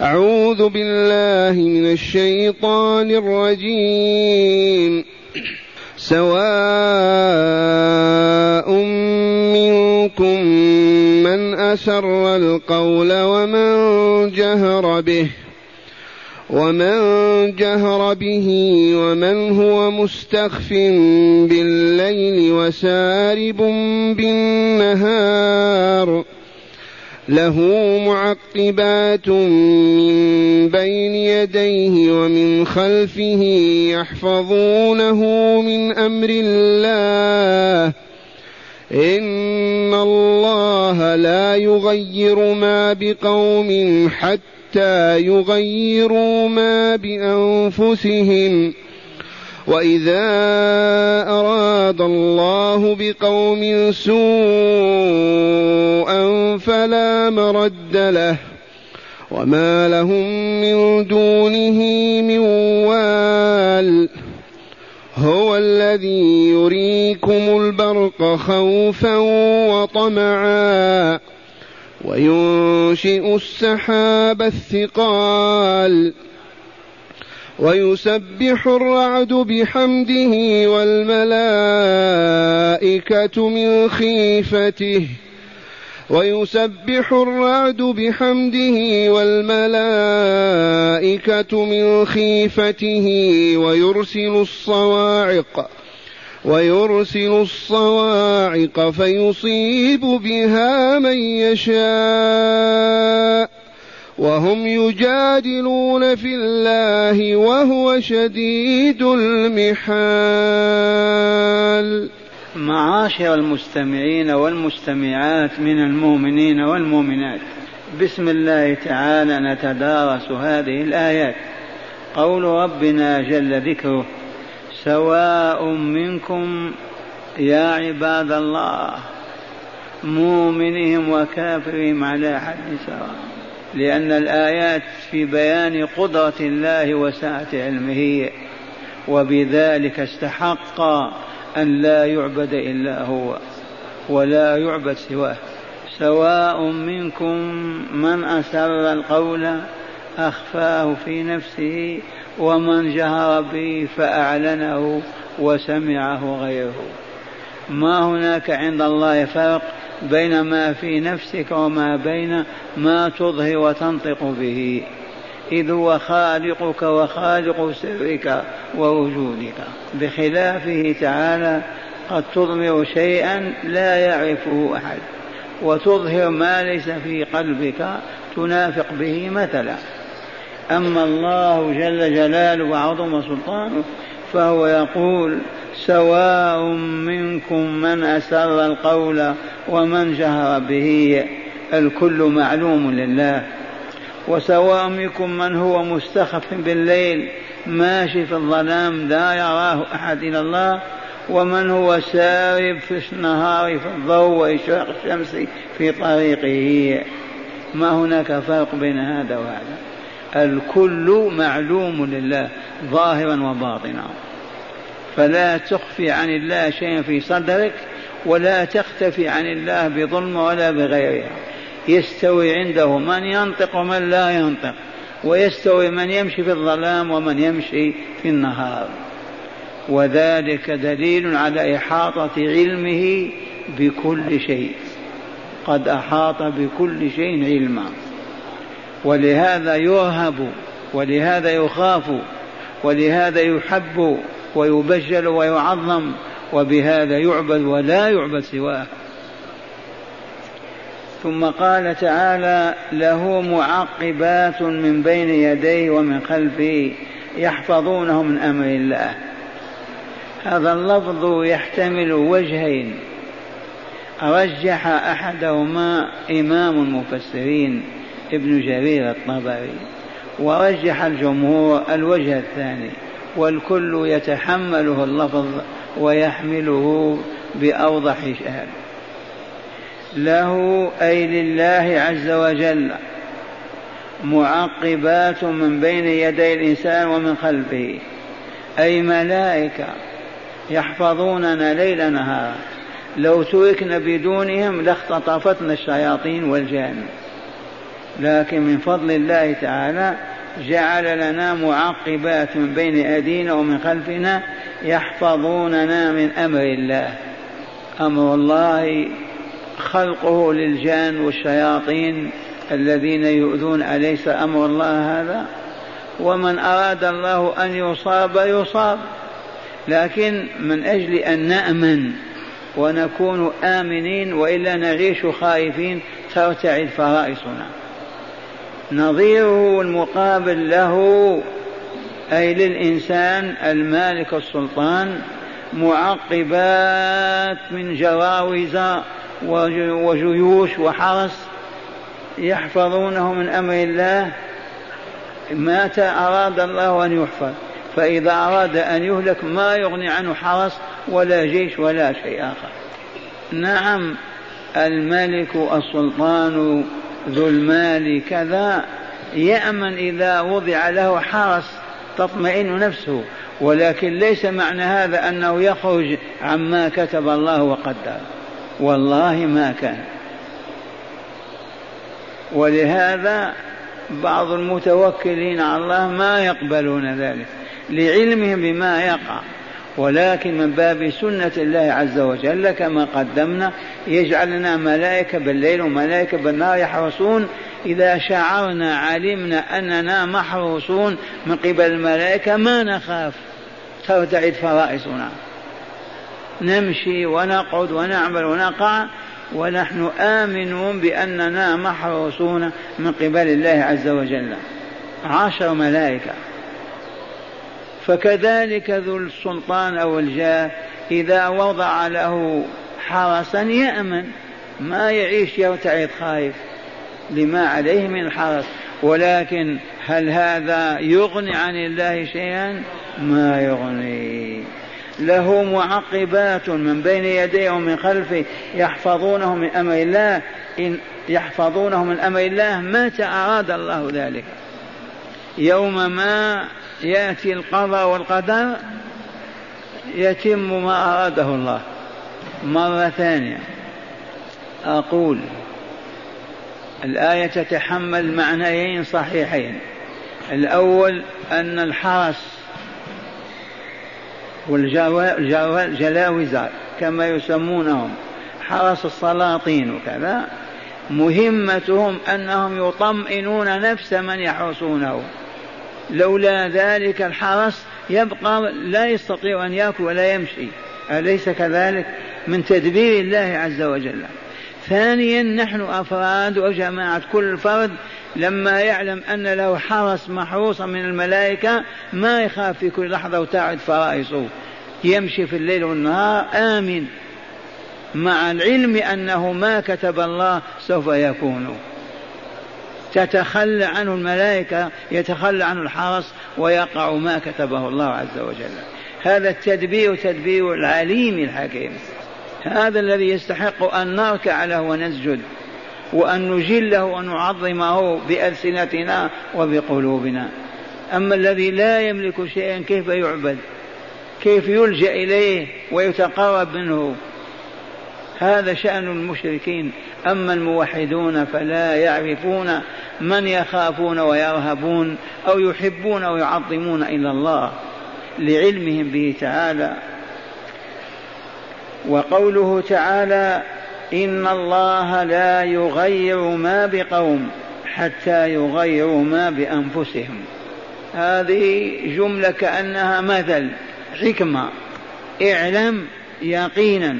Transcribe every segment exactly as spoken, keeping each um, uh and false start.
أعوذ بالله من الشيطان الرجيم. سواء منكم من أسر القول ومن جهر به ومن جهر به ومن هو مستخف بالليل وسارب بالنهار له معقبات من بين يديه ومن خلفه يحفظونه من أمر الله إن الله لا يغير ما بقوم حتى يغيروا ما بأنفسهم وإذا أراد الله بقوم سوءا فلا مرد له وما لهم من دونه من وال هو الذي يريكم البرق خوفا وطمعا وينشئ السحاب الثقال ويسبح الرعد بحمده والملائكة من خيفته ويسبح الرعد بحمده والملائكة من خيفته ويرسل الصواعق ويرسل الصواعق فيصيب بها من يشاء وهم يجادلون في الله وهو شديد المحال. معاشر المستمعين والمستمعات من المؤمنين والمؤمنات، بسم الله تعالى نتدارس هذه الآيات. قول ربنا جل ذكره: سواء منكم يا عباد الله، مؤمنهم وكافرهم على حد سواء، لأن الآيات في بيان قدرة الله وسعة علمه، وبذلك استحق أن لا يعبد إلا هو ولا يعبد سواه. سواء منكم من أسر القول أخفاه في نفسه ومن جهر به فأعلنه وسمعه غيره. ما هناك عند الله فرق بين ما في نفسك وما بين ما تظهر وتنطق به، إذ هو خالقك وخالق سرك ووجودك، بخلافه تعالى قد تضمر شيئا لا يعرفه أحد وتظهر ما ليس في قلبك تنافق به مثلا. أما الله جل جلاله وعظم سلطانه فهو يقول: سواء منكم من أسر القول ومن جهر به، الكل معلوم لله. وسواء منكم من هو مستخف بالليل ماشي في الظلام لا يراه أحد إلى الله، ومن هو سارب في النهار في الضوء وإشراق الشمس في طريقه. ما هناك فرق بين هذا وهذا، الكل معلوم لله ظاهرا وباطنا. فلا تخفي عن الله شيئا في صدرك ولا تختفي عن الله بظلم ولا بغيرها. يستوي عنده من ينطق ومن لا ينطق، ويستوي من يمشي في الظلام ومن يمشي في النهار، وذلك دليل على إحاطة علمه بكل شيء، قد أحاط بكل شيء علما. ولهذا يرهب ولهذا يخاف ولهذا يحب ويبجل ويعظم، وبهذا يعبد ولا يعبد سواه. ثم قال تعالى: له معقبات من بين يديه ومن خلفه يحفظونه من أمر الله. هذا اللفظ يحتمل وجهين، رجح أحدهما إمام المفسرين ابن جرير الطبري، ورجح الجمهور الوجه الثاني، والكل يتحمله اللفظ ويحمله بأوضح شكل. له أي لله عز وجل معقبات من بين يدي الإنسان ومن خلفه، أي ملائكة يحفظوننا ليل نهار، لو تركنا بدونهم لاختطفتنا الشياطين والجان. لكن من فضل الله تعالى جعل لنا معقبات من بين أيدينا ومن خلفنا يحفظوننا من أمر الله. أمر الله خلقه للجان والشياطين الذين يؤذون، أليس أمر الله هذا؟ ومن أراد الله أن يصاب يصاب، لكن من أجل أن نأمن ونكون آمنين، وإلا نعيش خائفين ترتعد فرائصنا. نظيره المقابل له أي للإنسان المالك السلطان معقبات من جراوز وجيوش وحرس يحفظونه من أمر الله. متى أراد الله أن يحفظ، فإذا أراد أن يهلك ما يغني عنه حرس ولا جيش ولا شيء آخر. نعم الملك السلطان ذو المال كذا يأمن إذا وضع له حرس تطمئن نفسه، ولكن ليس معنى هذا أنه يخرج عما كتب الله وقدر، والله ما كان. ولهذا بعض المتوكلين على الله ما يقبلون ذلك لعلمهم بما يقع، ولكن من باب سنة الله عز وجل كما قدمنا يجعل لنا ملائكة بالليل وملائكة بالنهار يحرسون. إذا شعرنا علمنا أننا محروسون من قبل الملائكة ما نخاف ترتعد فرائصنا، نمشي ونقعد ونعمل ونقع ونحن آمنون بأننا محروسون من قبل الله عز وجل. عشر ملائكة. فكذلك ذو السلطان أو الجاه إذا وضع له حرسا يأمن، ما يعيش يرتعد خائف لما عليه من الحرس. ولكن هل هذا يغني عن الله شيئا؟ ما يغني. له معقبات من بين يديه ومن خلفه يحفظونه من أمر الله. إن يحفظونه من أمر الله متى أراد الله ذلك، يوم ما يأتي القضاء والقدر يتم ما أراده الله. مرة ثانية أقول الآية تتحمل معنيين صحيحين. الأول أن الحرس والجلاوزة كما يسمونهم حرس السلاطين وكذا مهمتهم أنهم يطمئنون نفس من يحرسونه، لولا ذلك الحرس يبقى لا يستطيع أن يأكل ولا يمشي، أليس كذلك؟ من تدبير الله عز وجل. ثانيا نحن أفراد وجماعة، كل فرد لما يعلم أن له حرس محروسا من الملائكة ما يخاف في كل لحظة وتعد فرائصه، يمشي في الليل والنهار آمن، مع العلم أنه ما كتب الله سوف يكون. تتخلى عنه الملائكة، يتخلى عنه الحرس ويقع ما كتبه الله عز وجل. هذا التدبير تدبير العليم الحكيم، هذا الذي يستحق أن نركع له ونسجد وأن نجله ونعظمه بألسنتنا وبقلوبنا. أما الذي لا يملك شيئا كيف يعبد؟ كيف يلجأ إليه ويتقرب منه؟ هذا شأن المشركين. أما الموحدون فلا يعرفون من يخافون ويرهبون أو يحبون ويعظمون إلا الله لعلمهم به تعالى. وقوله تعالى إن الله لا يغير ما بقوم حتى يغيروا ما بأنفسهم، هذه جملة كأنها مثل حكمة. اعلم يقينا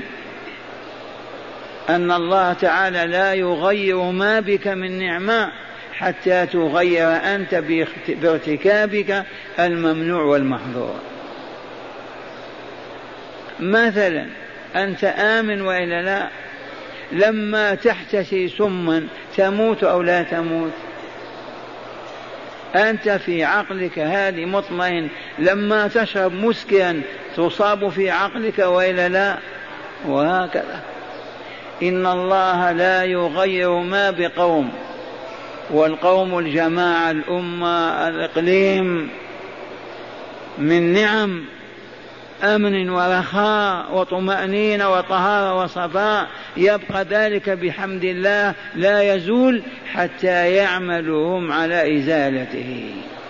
أن الله تعالى لا يغير ما بك من نعمة حتى تغير أنت بارتكابك الممنوع والمحظور. مثلا أنت آمن وإلا لا؟ لما تحتسي سما تموت أو لا تموت؟ أنت في عقلك هذه مطمئن. لما تشرب مسكرا تصاب في عقلك وإلا لا؟ وهكذا إن الله لا يغير ما بقوم، والقوم الجماعة الأمة الإقليم من نعم أمن ورخاء وطمأنينة وطهارة وصفاء، يبقى ذلك بحمد الله لا يزول حتى يعملوا هم على إزالته.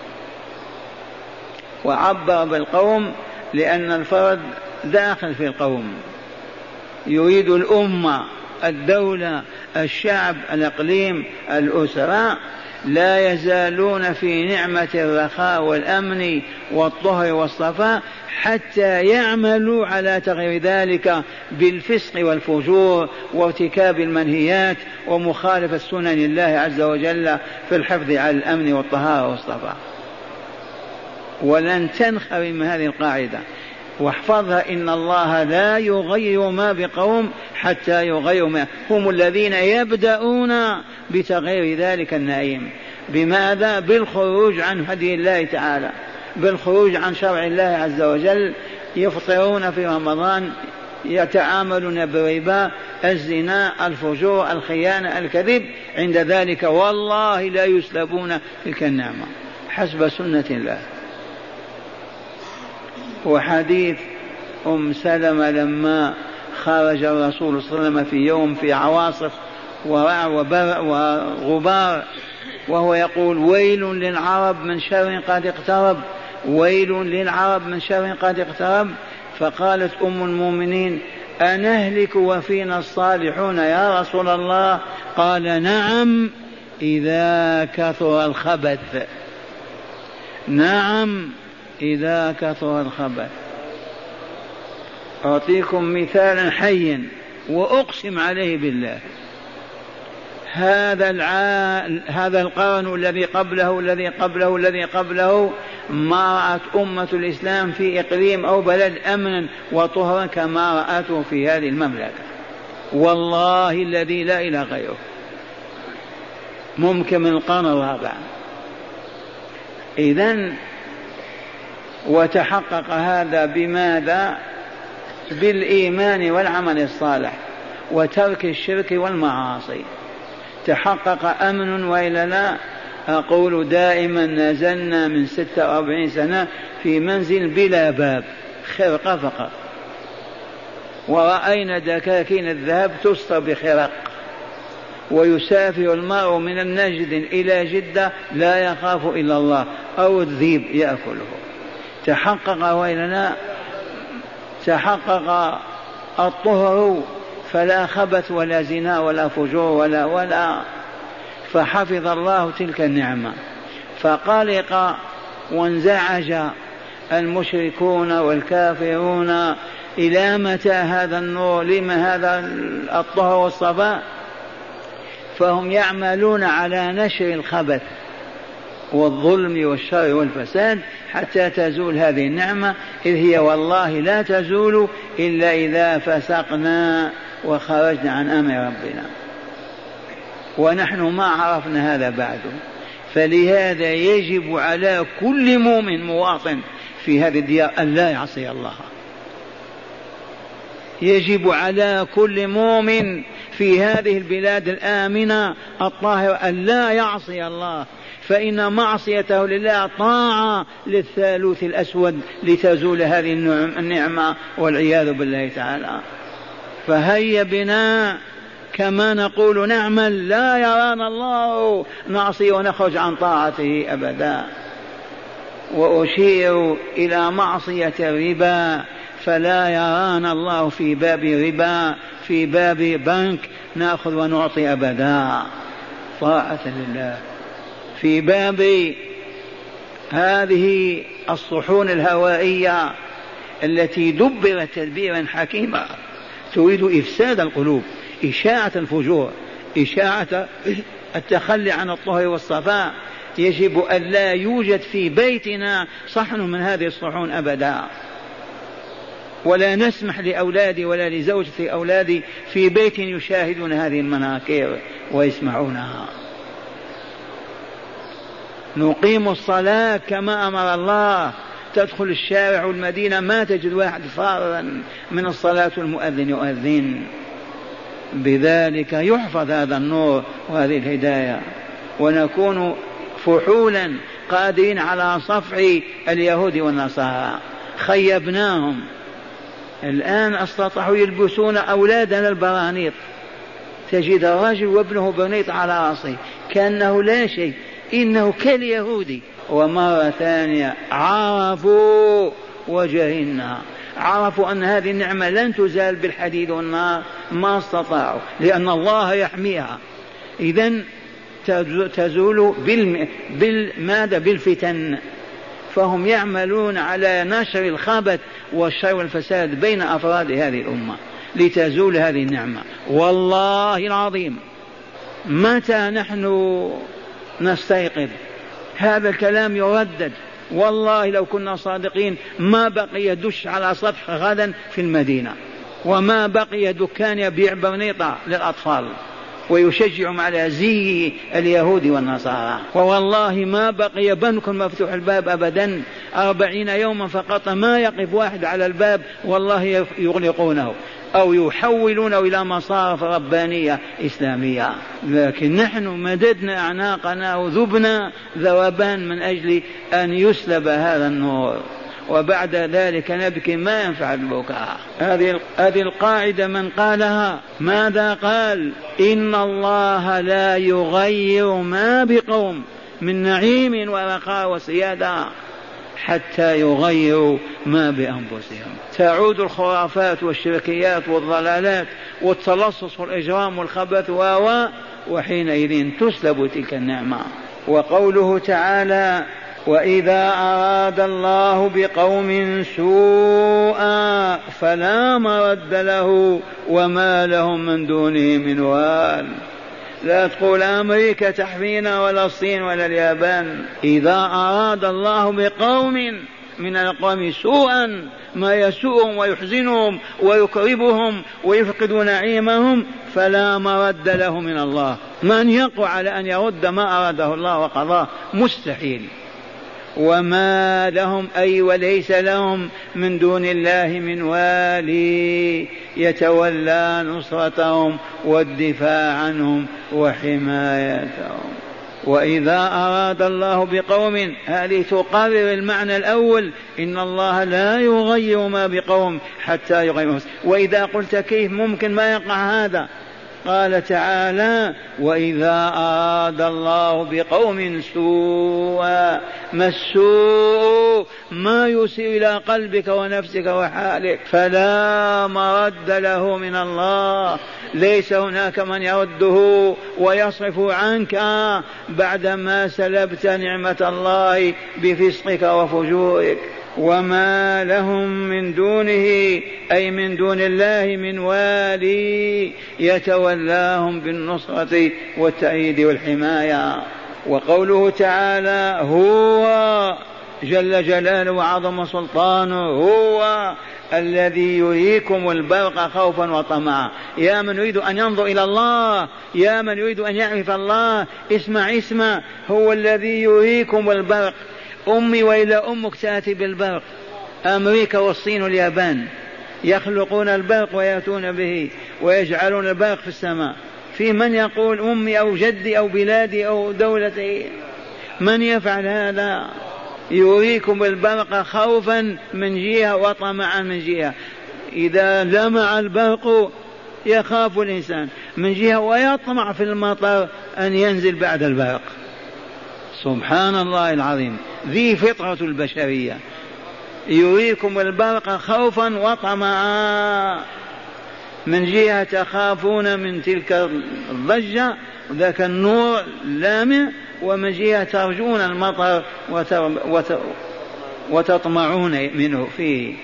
وعبر بالقوم لأن الفرد داخل في القوم، يريد الأمة، الدولة، الشعب، الإقليم، الأسرة، لا يزالون في نعمة الرخاء والأمن والطهر والصفاء حتى يعملوا على تغيير ذلك بالفسق والفجور وارتكاب المنهيات ومخالفة سنن الله عز وجل في الحفظ على الأمن والطهارة والصفاء. ولن تنخرم هذه القاعدة، واحفظها: إن الله لا يغير ما بقوم حتى يغيروا ما. هم الذين يبدأون بتغيير ذلك النعيم. بماذا؟ بالخروج عن هدي الله تعالى، بالخروج عن شرع الله عز وجل. يفطرون في رمضان، يتعاملون بالربا، الزنا، الفجور، الخيانة، الكذب، عند ذلك والله لا يسلبون تلك النعمة حسب سنة الله. وحديث أم سلمة لما خرج الرسول صلى الله عليه وسلم في يوم في عواصف ورع وبرع وغبار، وهو يقول: ويل للعرب من شر قد اقترب، ويل للعرب من شر قد اقترب. فقالت أم المؤمنين: أنهلك وفينا الصالحون يا رسول الله؟ قال: نعم إذا كثر الخبث، نعم إذا كثر الخبث. أعطيكم مثالا حيا وأقسم عليه بالله. هذا الع... هذا القرن الذي قبله الذي قبله الذي قبله ما رأت أمة الإسلام في إقليم أو بلد أمنا وطهرا كما رأته في هذه المملكة، والله الذي لا إله غيره، ممكن من القرن الرابع. إذن وتحقق هذا بماذا؟ بالإيمان والعمل الصالح وترك الشرك والمعاصي. تحقق أمن، وإلا لا؟ أقول دائما: نزلنا من ستة وأربعين سنة في منزل بلا باب، خرقة فقط، ورأينا دكاكين الذهب تسطر بخرق، ويسافر المرء من النجد إلى جدة لا يخاف إلا الله، أو الذيب يأكله. تحقق وإلا لا؟ تحقق الطهر، فلا خبث ولا زنا ولا فجور ولا ولا فحفظ الله تلك النعمة. فقلق وانزعج المشركون والكافرون: إلى متى هذا النور؟ لما هذا الطهر والصفاء؟ فهم يعملون على نشر الخبث والظلم والشر والفساد حتى تزول هذه النعمة، إذ هي والله لا تزول إلا إذا فسقنا وخرجنا عن أمر ربنا، ونحن ما عرفنا هذا بعد. فلهذا يجب على كل مؤمن مواطن في هذه الديار أن لا يعصي الله. يجب على كل مؤمن في هذه البلاد الآمنة الطاهرة أن لا يعصي الله، فإن معصيته لله طاعة للثالوث الأسود لتزول هذه النعمة والعياذ بالله تعالى. فهيا بنا كما نقول نعمل، لا يرانا الله نعصي ونخرج عن طاعته أبدا. وأشير إلى معصية الربا، فلا يرانا الله في باب ربا، في باب بنك نأخذ ونعطي أبدا، طاعة لله. في باب هذه الصحون الهوائية التي دبرت تدبيرا حكيما تريد إفساد القلوب، إشاعة الفجور، إشاعة التخلي عن الطهر والصفاء، يجب أن لا يوجد في بيتنا صحن من هذه الصحون أبدا، ولا نسمح لأولادي ولا لزوجتي أولادي في بيت يشاهدون هذه المناكير ويسمعونها. نقيم الصلاة كما أمر الله، تدخل الشارع والمدينة ما تجد واحد فارغا من الصلاة والمؤذن يؤذن. بذلك يحفظ هذا النور وهذه الهداية، ونكون فحولا قادرين على صفع اليهود والنصارى. خيبناهم الآن استطاعوا يلبسون أولادنا البرانيط، تجد الرجل وابنه برنيط على رأسه كأنه لا شيء، إنه كاليهودي. ومرة ثانية عرفوا وجهنا، عرفوا أن هذه النعمة لن تزال بالحديد والنار، ما استطاعوا لأن الله يحميها. إذن تزول بالماذا؟ بالفتن. فهم يعملون على نشر الخبث والشر والفساد بين أفراد هذه الأمة لتزول هذه النعمة. والله العظيم متى نحن نستيقظ؟ هذا الكلام يردد. والله لو كنا صادقين ما بقي دش على سطح غدا في المدينة، وما بقي دكان يبيع برنيطة للأطفال ويشجعهم على زي اليهود والنصارى. ووالله ما بقي بنك مفتوح الباب أبدا، أربعين يوما فقط ما يقف واحد على الباب والله يغلقونه أو يحولونه إلى مصارف ربانية إسلامية. لكن نحن مددنا أعناقنا وذبنا ذوبان من أجل أن يسلب هذا النور، وبعد ذلك نبكي ما ينفع البكاء. هذه هذه القاعدة من قالها ماذا قال؟ إن الله لا يغير ما بقوم من نعيم ورخاء وسيادة حتى يغيروا ما بأنفسهم. تعود الخرافات والشركيات والضلالات والتلصص والإجرام والخبث و وحينئذ تسلب تلك النعمة. وقوله تعالى وإذا أراد الله بقوم سوءا فلا مرد له وما لهم من دونه من وال. لا تقول أمريكا تحمينا ولا الصين ولا اليابان. إذا أراد الله بقوم من القوم سوءا ما يسوءهم ويحزنهم ويكربهم ويفقد نعيمهم فلا مرد له من الله. من يقع على أن يرد ما أراده الله وقضاه؟ مستحيل. وما لهم أي وليس لهم من دون الله من والي يتولى نصرتهم والدفاع عنهم وحمايتهم. وإذا أراد الله بقوم، هذه تقرر المعنى الأول، إن الله لا يغير ما بقوم حتى يغيروا. وإذا قلت كيف ممكن ما يقع هذا؟ قال تعالى وإذا أراد الله بقوم سوءا. ما السوء؟ ما يسيء إلى قلبك ونفسك وحالك، فلا مرد له من الله. ليس هناك من يرده ويصرف عنك بعدما سلبت نعمة الله بفسقك وفجورك. وما لهم من دونه أي من دون الله من والي يتولاهم بالنصرة والتأييد والحماية. وقوله تعالى هو جل جلاله وعظم سلطانه هو الذي يريكم البرق خوفا وطمعا. يا من يريد أن ينظر إلى الله، يا من يريد أن يعرف الله، اسمع اسمع، هو الذي يريكم البرق. أمي وإلى أمك تأتي بالبرق. أمريكا والصين واليابان يخلقون البرق ويأتون به ويجعلون البرق في السماء. في من يقول أمي أو جدي أو بلادي أو دولتي؟ من يفعل هذا؟ يريكم البرق خوفا من جهة وطمعا من جهة. إذا لمع البرق يخاف الإنسان من جهة ويطمع في المطر أن ينزل بعد البرق. سبحان الله العظيم، ذي فطرة البشرية. يريكم البرق خوفا وطمعا، من جهة تخافون من تلك الضجة ذاك النور اللامع، ومن جهة ترجون المطر وتطمعون منه فيه.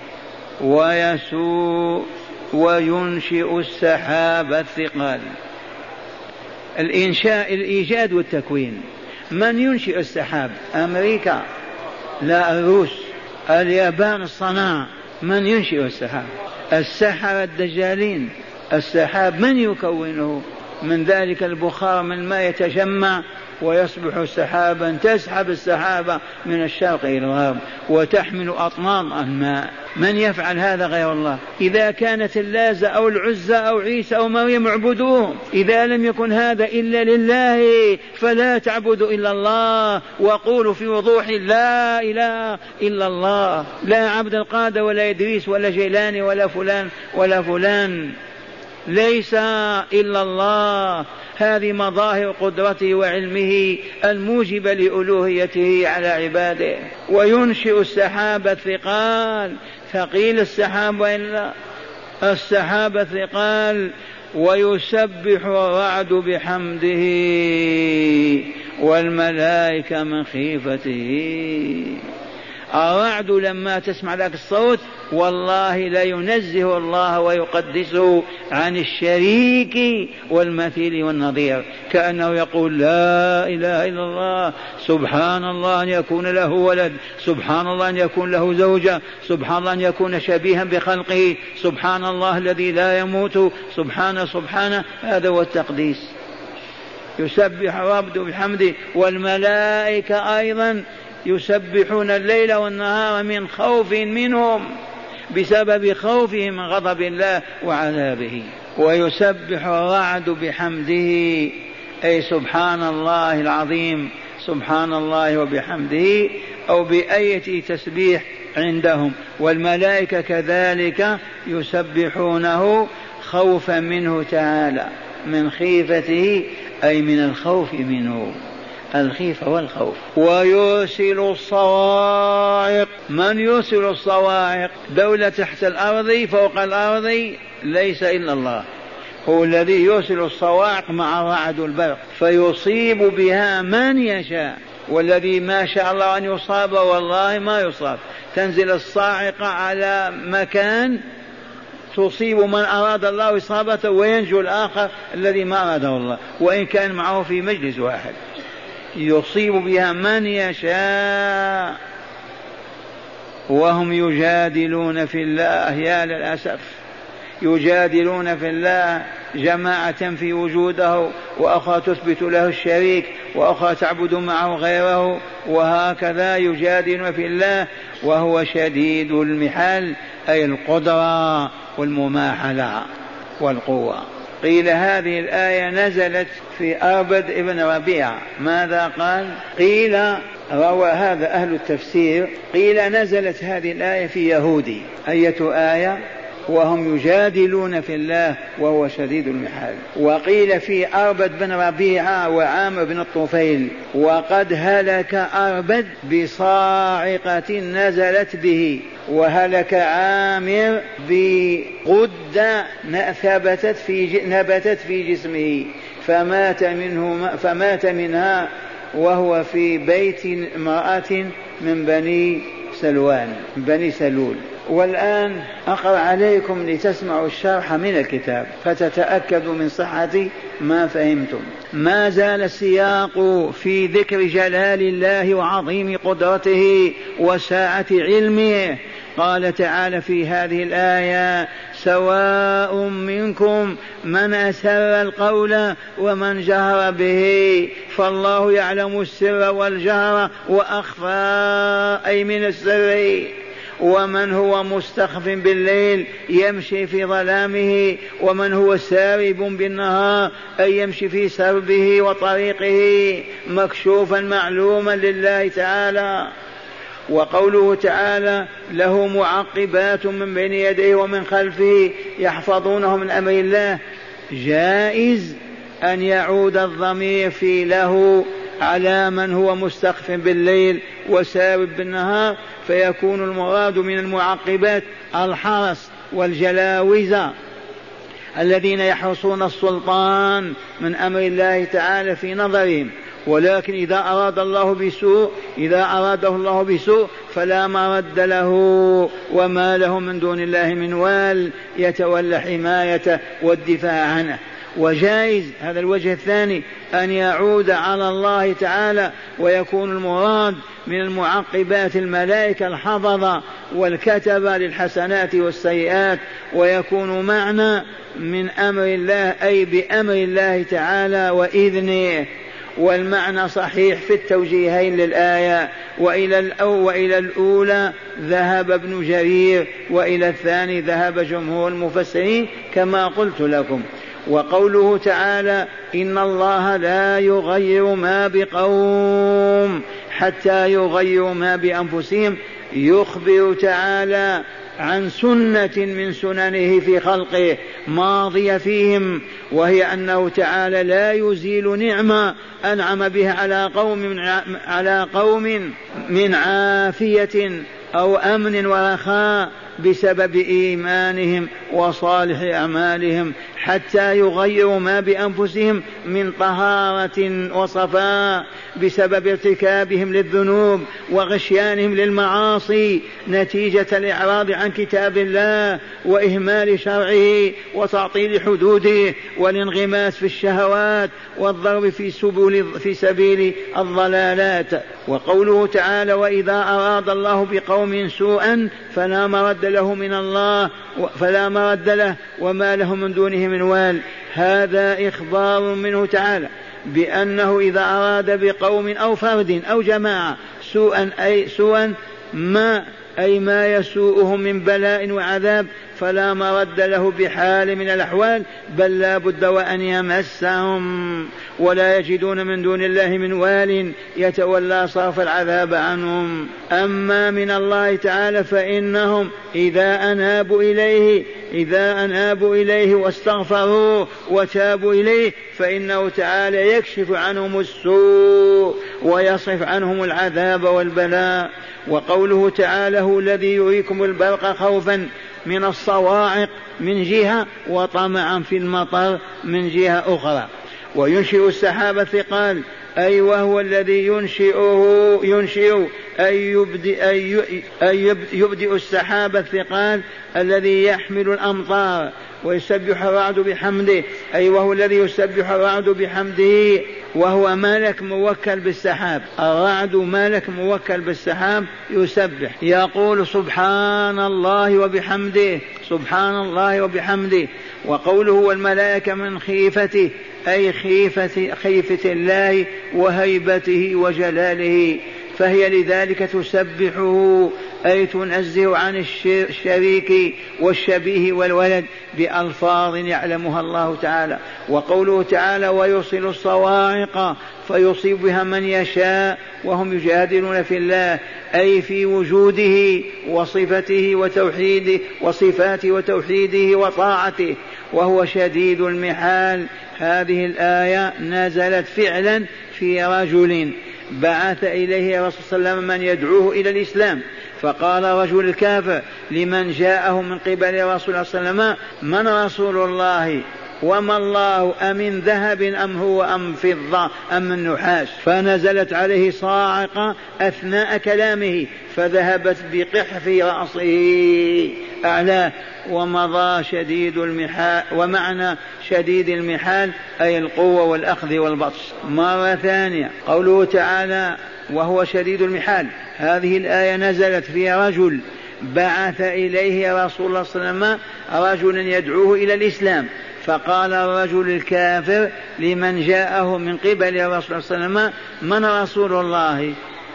ويسوء وينشئ السحاب الثقال. الإنشاء الإيجاد والتكوين. من ينشئ السحاب؟ أمريكا؟ لا، الروس، اليابان، الصناعة. من ينشئ السحاب؟ السحرة الدجالين. السحاب من يكونه؟ من ذلك البخار من ما يتجمع ويصبح سحابا تسحب السحابة من الشرق إلى الغرب وتحمل أطنان الماء. من يفعل هذا غير الله؟ إذا كانت اللازة أو العزة أو عيسى أو مريم اعبدوهم، إذا لم يكن هذا إلا لله فلا تعبدوا إلا الله، وقولوا في وضوح لا إله إلا الله، لا عبد القادر ولا إدريس ولا جيلاني ولا فلان ولا فلان، ليس إلا الله. هذه مظاهر قدرته وعلمه الموجبة لألوهيته على عباده. وينشئ السحاب الثقال، ثقيل السحاب وإلا السحاب الثقال، ويسبح الرعد بحمده والملائكة من خيفته. الرعد لما تسمع ذاك الصوت والله لا ينزه الله ويقدسه عن الشريك والمثيل والنظير، كأنه يقول لا إله إلا الله، سبحان الله أن يكون له ولد، سبحان الله أن يكون له زوجة، سبحان الله أن يكون شبيها بخلقه، سبحان الله الذي لا يموت، سبحانه سبحانه. هذا هو التقديس. يسبح الرب بحمده والملائكة أيضا يسبحون الليل والنهار من خوف منهم، بسبب خوفهم من غضب الله وعذابه. ويسبح الرعد بحمده أي سبحان الله العظيم، سبحان الله وبحمده، أو بأية تسبيح عندهم. والملائكة كذلك يسبحونه خوفا منه تعالى، من خيفته أي من الخوف منه، الخيفة والخوف. ويرسل الصواعق. من يرسل الصواعق؟ دولة تحت الأرض فوق الأرض ليس إلا الله، هو الذي يرسل الصواعق مع الرعد البرق فيصيب بها من يشاء، والذي ما شاء الله أن يصاب والله ما يصاب. تنزل الصاعقة على مكان تصيب من أراد الله إصابته وينجو الآخر الذي ما أراده الله، وإن كان معه في مجلس واحد، يصيب بها من يشاء. وهم يجادلون في الله، يا للأسف يجادلون في الله، جماعة تنفي وجوده وأخرى تثبت له الشريك وأخرى تعبد معه غيره، وهكذا يجادلون في الله. وهو شديد المحال أي القدرة والمماحلة والقوة. قيل هذه الآية نزلت في أربد ابن ربيعة. ماذا قال؟ قيل روى هذا أهل التفسير، قيل نزلت هذه الآية في يهودي. أية آية؟ وهم يجادلون في الله وهو شديد المحال. وقيل في أربد بن ربيعة وعامر بن الطفيل. وقد هلك أربد بصاعقة نزلت به، وهلك عامر بغدة نبتت في نبتت في جسمه فمات منه فمات منها وهو في بيت امرأة من بني سلوان بني سلول. والآن أقرأ عليكم لتسمعوا الشرح من الكتاب فتتأكدوا من صحة ما فهمتم. ما زال السياق في ذكر جلال الله وعظيم قدرته وساعة علمه. قال تعالى في هذه الآية: سواء منكم من أسر القول ومن جهر به، فالله يعلم السر والجهر وأخفى أي من السر. ومن هو مستخف بالليل يمشي في ظلامه، ومن هو سارب بالنهار أي يمشي في سربه وطريقه مكشوفا معلوما لله تعالى. وقوله تعالى: له معقبات من بين يديه ومن خلفه يحفظونه من أمر الله، جائز أن يعود الضمير في له على من هو مستخف بالليل وسارب بالنهار، فيكون المراد من المعقبات الحرس والجلاوزة الذين يحرسون السلطان من أمر الله تعالى في نظرهم. ولكن إذا أراد الله بسوء إذا أراده الله بسوء فلا مرد له، وما له من دون الله من وال يتولى حمايته والدفاع عنه. وجائز هذا الوجه الثاني أن يعود على الله تعالى ويكون المراد من المعقبات الملائكة الحفظة والكتبة للحسنات والسيئات، ويكون معنى من أمر الله أي بأمر الله تعالى وإذنه. والمعنى صحيح في التوجيهين للآية، وإلى الأول وإلى الأولى ذهب ابن جرير، وإلى الثاني ذهب جمهور المفسرين كما قلت لكم. وقوله تعالى إن الله لا يغير ما بقوم حتى يغيروا ما بأنفسهم، يخبر تعالى عن سنة من سننه في خلقه ماضية فيهم، وهي أنه تعالى لا يزيل نعمة أنعم بها على قوم على قوم من عافية أو أمن ورخاء بسبب إيمانهم وصالح أعمالهم، حتى يغيروا ما بأنفسهم من طهارة وصفاء بسبب ارتكابهم للذنوب وغشيانهم للمعاصي نتيجة الإعراض عن كتاب الله وإهمال شرعه وتعطيل حدوده والانغماس في الشهوات والضرب في سبل في سبيل الضلالات. وقوله تعالى وإذا أراد الله بقوم سوءا فلا مرد له من الله فلا مرد له وما له من دونه من وال. هذا إخبار منه تعالى بأنه إذا أراد بقوم أو فرد أو جماعة سوءا أي سوءا ما أي ما يسوءهم من بلاء وعذاب فلا مرد له بحال من الأحوال، بل لا بد وأن يمسهم ولا يجدون من دون الله من وال يتولى صرف العذاب عنهم. أما من الله تعالى فإنهم إذا أنابوا إليه إذا أنابوا إليه واستغفروا وتابوا إليه فإنه تعالى يكشف عنهم السوء ويصرف عنهم العذاب والبلاء. وقوله تعالى هو الذي يريكم البرق خوفا من الصواعق من جهة وطمعا في المطر من جهة أخرى، وينشئ السحاب الثقال أي وهو الذي ينشئه ينشئ أي يبدئ, أي يبدئ السحاب الثقال الذي يحمل الأمطار، ويسبح الرعد بحمده أي وهو الذي يسبح الرعد بحمده وهو ملك موكل بالسحاب. الرعد ملك موكل بالسحاب يسبح يقول سبحان الله وبحمده سبحان الله وبحمده. وقوله والملائكة من خيفته أي خيفة, خيفة الله وهيبته وجلاله، فهي لذلك تسبحه أي تنزه عن الشريك والشبيه والولد بألفاظ يعلمها الله تعالى. وقوله تعالى ويرسل الصواعق فيصيب بها من يشاء وهم يجادلون في الله أي في وجوده وصفته وتوحيده وصفاته وتوحيده وطاعته وهو شديد المحال. هذه الآية نزلت فعلا في رجل بعث إليه الرسول صلى الله عليه وسلم من يدعوه إلى الإسلام، فقال رجل الكافر لمن جاءه من قبل الرسول صلى الله عليه وسلم من رسول الله وما الله أمن ذهب أم هو أم فضة أم من نحاس، فنزلت عليه صاعقة أثناء كلامه فذهبت بقحف رأسه أعلاه ومضى شديد المحال. ومعنى شديد المحال أي القوة والأخذ والبطش. مرة ثانية قوله تعالى وهو شديد المحال، هذه الآية نزلت في رجل بعث إليه رسول الله صلى الله عليه وسلم رجلا يدعوه إلى الإسلام، فقال الرجل الكافر لمن جاءه من قبل الرسول صلى الله عليه وسلم من رسول الله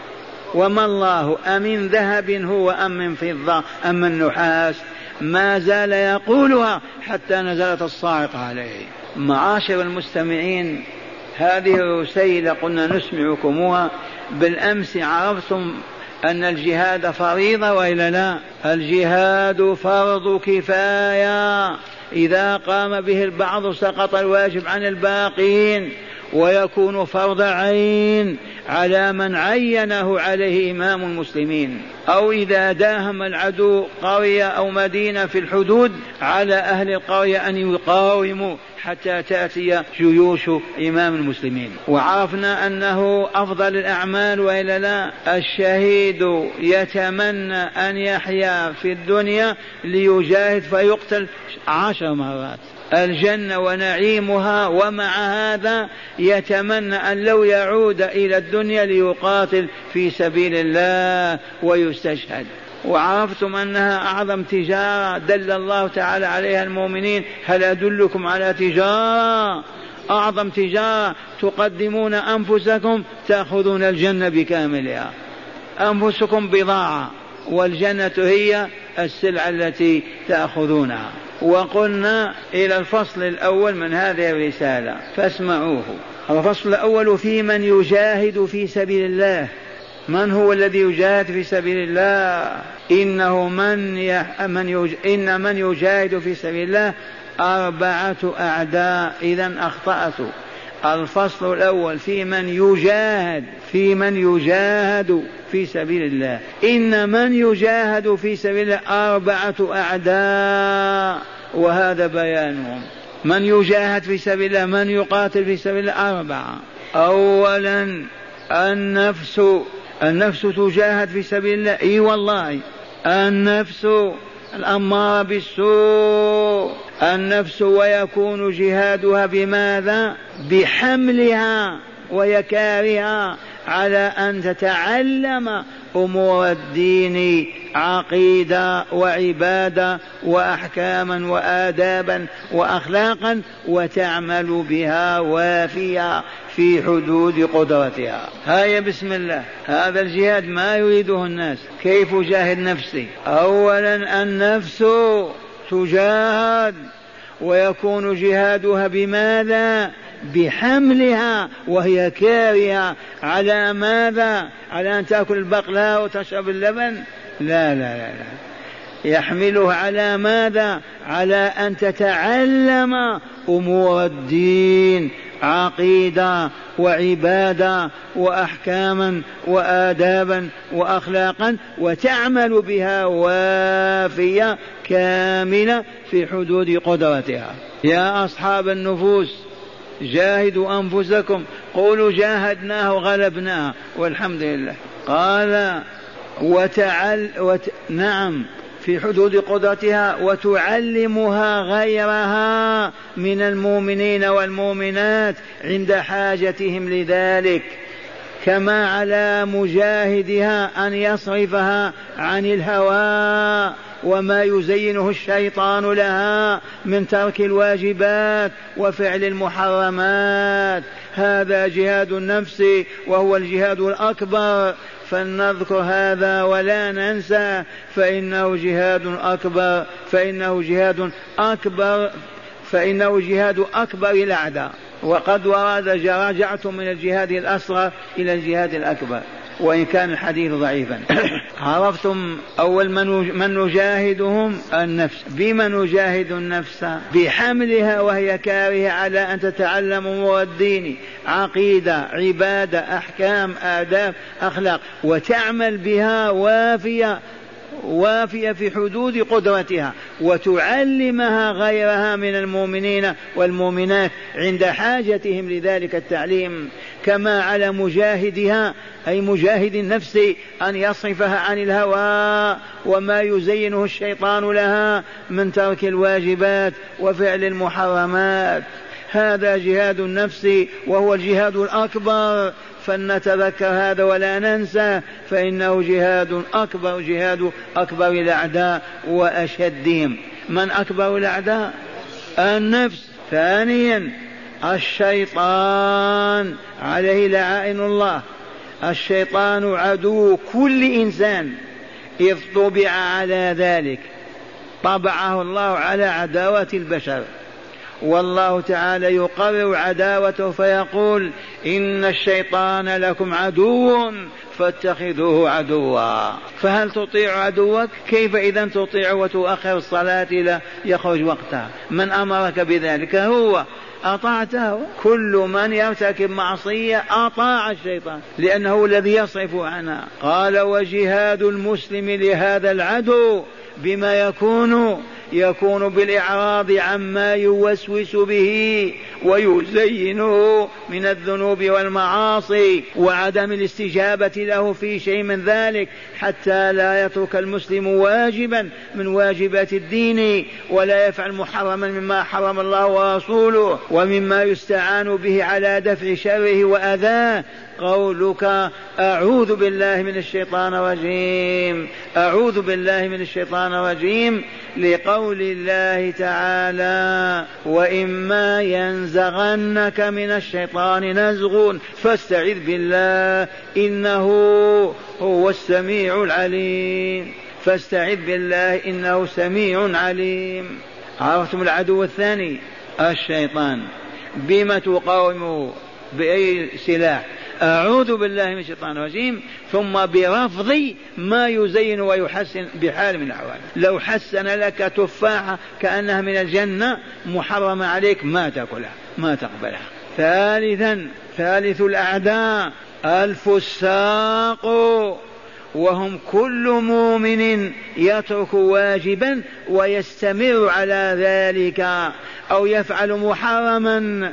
وما الله أمن ذهب هو أم من فضة أم من نحاس، ما زال يقولها حتى نزلت الصاعقة عليه. معاشر المستمعين، هذه الرسيلة قلنا نسمعكمها بالأمس، عرفتم أن الجهاد فريضة وإلا لا؟ الجهاد فرض كفاية، إذا قام به البعض سقط الواجب عن الباقين ويكون فرض عين على من عينه عليه إمام المسلمين، أو إذا داهم العدو قرية أو مدينة في الحدود على أهل القرية أن يقاوموا حتى تأتي جيوش إمام المسلمين. وعرفنا أنه أفضل الأعمال وإلا لا؟ الشهيد يتمنى أن يحيا في الدنيا ليجاهد فيقتل عشر مرات، الجنة ونعيمها، ومع هذا يتمنى أن لو يعود إلى الدنيا ليقاتل في سبيل الله ويستشهد. وعرفتم أنها أعظم تجارة دل الله تعالى عليها المؤمنين، هل أدلكم على تجارة أعظم تجارة تقدمون أنفسكم تأخذون الجنة بكاملها. أنفسكم بضاعة والجنة هي السلعة التي تأخذونها. وقلنا إلى الفصل الأول من هذه الرسالة فاسمعوه. الفصل الأول في من يجاهد في سبيل الله. من هو الذي يجاهد في سبيل الله؟ إنه من, يح... من يج... إن من يجاهد في سبيل الله أربعة أعداء. إذن أخطأت. الفصل الأول في من يجاهد في من يجاهد في سبيل الله. إن من يجاهد في سبيل الله أربعة أعداء، وهذا بيانهم. من يجاهد في سبيل الله، من يقاتل في سبيل الله، أربعة. أولا النفس. النفس تجاهد في سبيل الله، اي والله. النفس الأمارة بالسوء، النفس، ويكون جهادها بماذا؟ بحملها ويكارها على أن تتعلم أمور الدين، عقيدة وعبادة وأحكاما وآدابا وأخلاقا، وتعمل بها وافية في حدود قدرتها. هيا بسم الله. هذا الجهاد ما يريده الناس. كيف جاهد نفسي؟ أولا النفس تجاهد ويكون جهادها بماذا؟ بحملها وهي كارهة على ماذا؟ على أن تأكل البقلاء وتشرب اللبن؟ لا لا لا, لا. يحمله على ماذا؟ على أن تتعلم أمور الدين، عقيدة وعبادة وأحكاما وآدابا وأخلاقا، وتعمل بها وافية كاملة في حدود قدرتها. يا أصحاب النفوس جاهدوا أنفسكم. قولوا جاهدناه وغلبناه والحمد لله. قال وتعل وت... نعم في حدود قدرتها، وتعلمها غيرها من المؤمنين والمؤمنات عند حاجتهم لذلك، كما على مجاهدها أن يصرفها عن الهوى وما يزينه الشيطان لها من ترك الواجبات وفعل المحرمات. هذا جهاد النفس وهو الجهاد الأكبر، فلنذكر هذا ولا ننسى، فإنه جهاد أكبر فإنه جهاد أكبر فإنه جهاد أكبر الأعداء. وقد ورد رجعت من الجهاد الأصغر إلى الجهاد الأكبر وإن كان الحديث ضعيفا. عرفتم أول من نجاهدهم؟ النفس. بما نجاهد النفس؟ بحملها وهي كارهة على أن تتعلم أمور الدين، عقيدة، عبادة، أحكام، آداب، أخلاق، وتعمل بها وافية وافية في حدود قدرتها، وتعلمها غيرها من المؤمنين والمؤمنات عند حاجتهم لذلك التعليم، كما على مجاهدها أي مجاهد النفس أن يصرفها عن الهوى وما يزينه الشيطان لها من ترك الواجبات وفعل المحرمات. هذا جهاد النفس وهو الجهاد الأكبر، فلنتذكر هذا ولا ننسى، فإنه جهاد أكبر، جهاد أكبر الأعداء وأشدهم. من أكبر الأعداء؟ النفس. ثانيا الشيطان عليه لعائن الله. الشيطان عدو كل إنسان إذ طبع على ذلك، طبعه الله على عداوة البشر، والله تعالى يقرر عداوته فيقول إن الشيطان لكم عدو فاتخذوه عدوا. فهل تطيع عدوك؟ كيف إذا تطيع وتؤخر الصلاة إلى يخرج وقتها؟ من أمرك بذلك؟ هو. أطعته. كل من يرتكب معصية أطاع الشيطان لأنه الذي يصرف عنها. قال وجهاد المسلم لهذا العدو بما يكون يكون بالإعراض عما يوسوس به ويزينه من الذنوب والمعاصي، وعدم الاستجابة له في شيء من ذلك، حتى لا يترك المسلم واجبا من واجبات الدين ولا يفعل محرما مما حرم الله ورسوله، ومما يستعان به على دفع شره وأذاه. قولك أعوذ بالله من الشيطان الرجيم، أعوذ بالله من الشيطان الرجيم، لقول الله تعالى وإما ينزغنك ينزغنك من الشيطان نزغ فاستعذ بالله إنه هو السميع العليم. فاستعذ بالله إنه سميع عليم. عرفتم العدو الثاني الشيطان، بما تقاومه؟ بأي سلاح؟ أعوذ بالله من الشيطان الرجيم، ثم برفض ما يزين ويحسن بحال من الأحوال. لو حسن لك تفاحة كأنها من الجنة محرمة عليك ما تأكلها ما تقبلها. ثالثا ثالث الأعداء الفساق، وهم كل مؤمن يترك واجبا ويستمر على ذلك أو يفعل محرما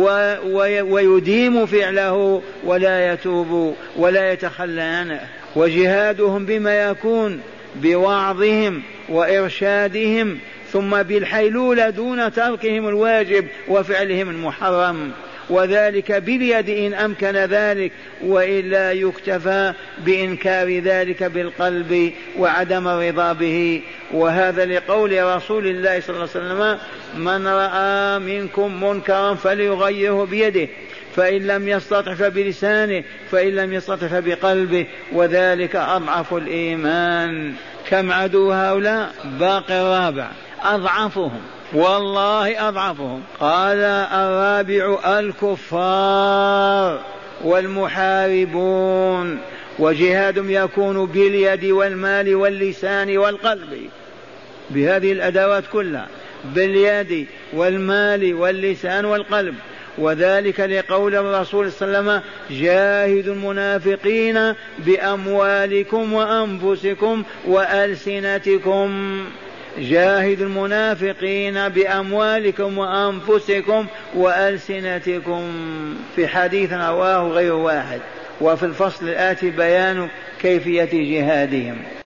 ويديم فعله ولا يتوب ولا يتخلى عنه. وجهادهم بما يكون؟ بوعظهم وإرشادهم، ثم بالحيلولة دون تركهم الواجب وفعلهم المحرم، وذلك باليد إن أمكن ذلك، وإلا يكتفى بإنكار ذلك بالقلب وعدم الرضا به. وهذا لقول رسول الله صلى الله عليه وسلم: من رأى منكم منكرا فليغيره بيده، فإن لم يستطع فبلسانه، فإن لم يستطع فبقلبه، وذلك أضعف الإيمان. كم عدو هؤلاء؟ باقي الرابع أضعفهم، والله أضعفهم. قال الرابع الكفار والمحاربون، وجهادهم يكون باليد والمال واللسان والقلب، بهذه الأدوات كلها، باليد والمال واللسان والقلب. وذلك لقول الرسول صلى الله عليه وسلم: جاهدوا المنافقين بأموالكم وأنفسكم وألسنتكم. جاهدوا المنافقين بأموالكم وأنفسكم وألسنتكم، في حديث رواه غير واحد. وفي الفصل الآتي بيان كيفية جهادهم.